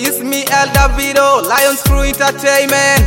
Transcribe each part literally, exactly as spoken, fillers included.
It's me, El Davido, Lions Crew Entertainment.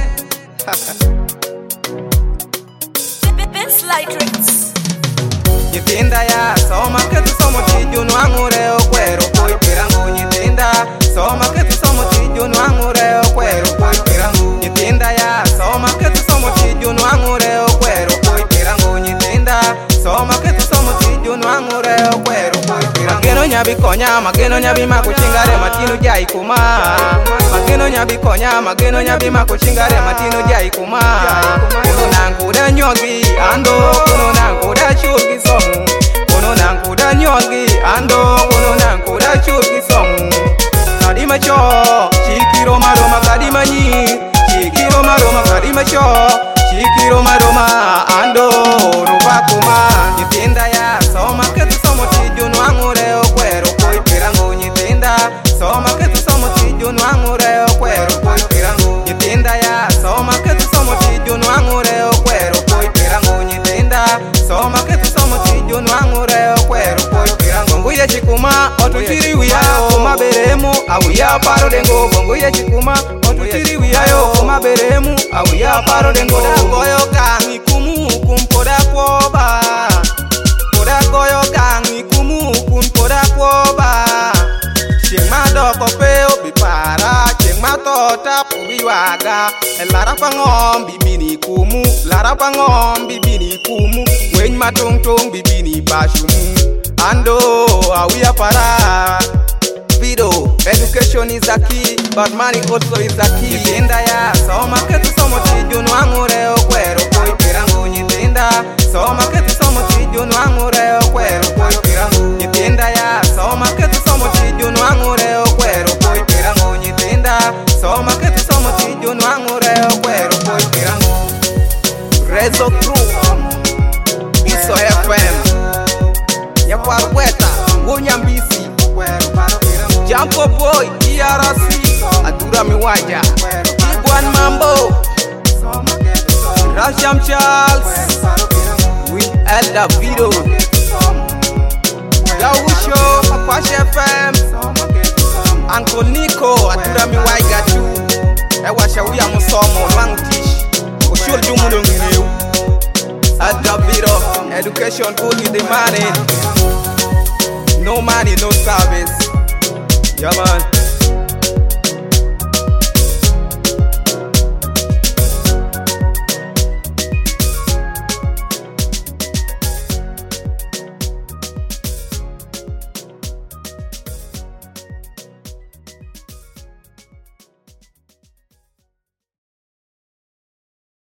Nyithinda ya soma ketu somo tiju nwang'ure okwero koi pirangu. Nyithinda soma ketu somo tiju nwang'ure okwero koi pirangu. Nyithinda ya soma ketu somo tiju nwang'ure okwero koi pirangu. Nyithinda soma ketu somo tiju nwang'ure okwero koi pirangu. Mageno nyabi konya, mageno nyabi mako chingare matinu jai kuma. Mageno nyabi konya, mageno nyabi mako chingare matinu jai kuma. Kono nangu da nyogi ando, kono nangu da churgi somu. Kono nangu da nyogi ando, kono nangu da churgi somu. Kadima cho, chikiro maroma kadima nyi. Chikiro maroma kadima cho, chikiro maroma ando rupa kuma. Nyithinda ya soma ketu somo tiju nwang'ure okwero koi pirangu. Nyithinda soma ketu somo tiju nwang'ure okwero koi pirangu. Nyithinda ya soma ketu somo tiju nwang'ure okwero koi pirangu. Nyithinda soma ketu somo tiju nwang'ure okwero koi pirangu. Nguye chikuma otutiri wiyayo kuma beremu awiya paro dengo. Nguye chikuma otutiri wiyayo kuma beremu awiya paro dengo. Poda goyo kangi kumu kum poda kwoba. Poda goyo kangi kumu kum poda kwoba. Cheng madoko peo bipara, cheng matotap ubiwaga. Lara pangom bibini kumu, lara pangom bibini kumu. Weny matung tung bibini bashumu. Ando awiya para. Video, education is a key, but money also is a key. Nyithinda ya soma ketu somo tiju nwang'ure okwero koi pirangu. Nyithinda soma ketu somo tiju nwang'ure okwero koi pirangu. Nyithinda ya soma ketu somo tiju nwang'ure okwero koi pirangu. Nyithinda soma ketu somo tiju nwang'ure okwero koi pirangu. Rezo Crew, Iso F M, Nyakwarweta, Wunyambisi, Jampo Boy, E R C, Adura Miwaja, Ibwan Mambo, Rasham Charles, with El Davido, Yawusho, Apache F M, Uncle Nico, Adura Miwaja too. Ewa shawia musomo, Wang Tish, Oshul Jumuno Nginew, El Davido, education good with the money. No money, no service. Yeah, man.